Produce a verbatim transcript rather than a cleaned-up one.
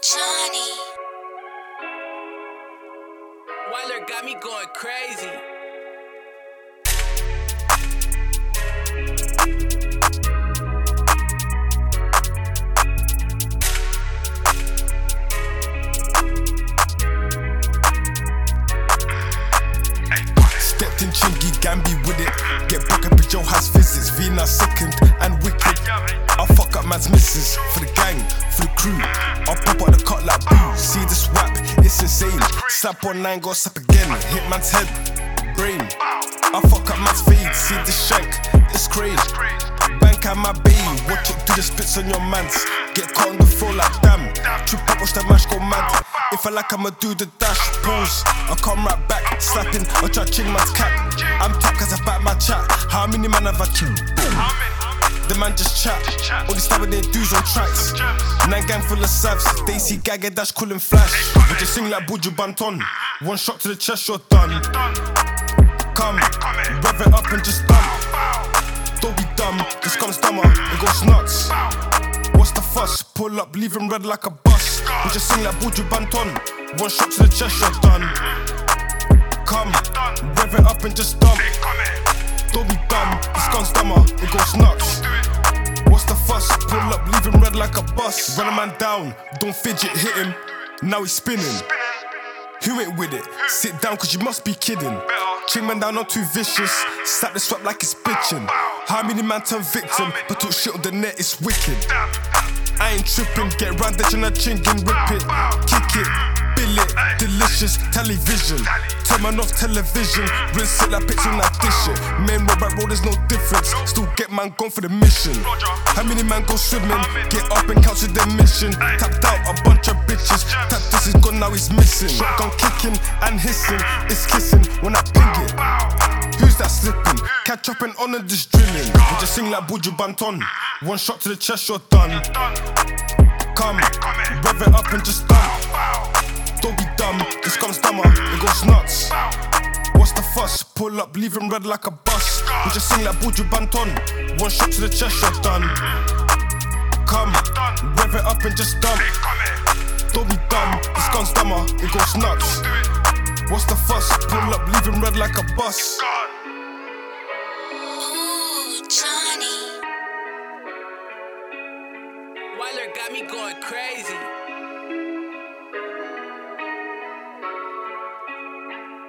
Johnny. Weiler got me going crazy. Stepped in Chingy, Gambi with it. Get back up at Joe has visits. Vina second and wicked. I'll fuck up man's missus. For the gang, for the crew. I'll pop out the cut like boo. See this rap, it's insane. Slap on nine, go slap again. Hit man's head, brain. I'll fuck up man's fade. See this shank, it's crazy. Bank out my bay. Watch it do the splits on your mans. Get caught on the floor like damn. Trip up, watch that mash go mad. If I like, I'ma do the dash. Pause, I'll come right back. Slapping, I'll try ching man's cap. I'm top cause I back my chat. How many man have I killed? The man just chat. All these stabbing their dudes on tracks. Nine gang full of savs. They see Gaga Dash callin' flash. We just sing like Buju Banton. One shot to the chest, you're done. Come, rev it up and just done. Don't be dumb, this comes dumber, it goes nuts. What's the fuss? Pull up, leave him red like a bus. We just sing like Buju Banton. One shot to the chest, you're done. Come, rev it up and just dump. Don't be dumb, this gun's dumber, it goes nuts. What's the fuss? Pull up, leave him red like a bus. Run a man down, don't fidget, hit him. Now he's spinning. Who ain't with it? Sit down cause you must be kidding. Ching man down, not too vicious. Slap the swap like it's bitching. How many man turn victim? But talk shit on the net, it's wicked. I ain't tripping, get round the chin and chingin', rip it. Kick it, bill it, delicious, television. Turn man off television, rinse it like pics when I dish it. Men roll back road, there's no difference. Still get man gone for the mission. How many man go swimming? Get up and cancel their mission. Tapped out a bunch of bitches. Tap this is gone, now he's missing. Shotgun kicking and hissing, it's kissing when I ping it. Who's that slipping? Catch up and honor this drilling. We just sing like Buju Banton. One shot to the chest, you're done. Come, rev it up and just done. Don't be dumb, this comes dumber, it goes nuts. What's the fuss? Pull up, leave him red like a bus. We just sing like Buju Banton. One shot to the chest, you're done. Come, rev it up and just dump. Don't be dumb, this gun's dumber, it goes nuts. What's the fuss? Pull up, leave him red like a bus. Ooh, Johnny. Weiler got me going crazy.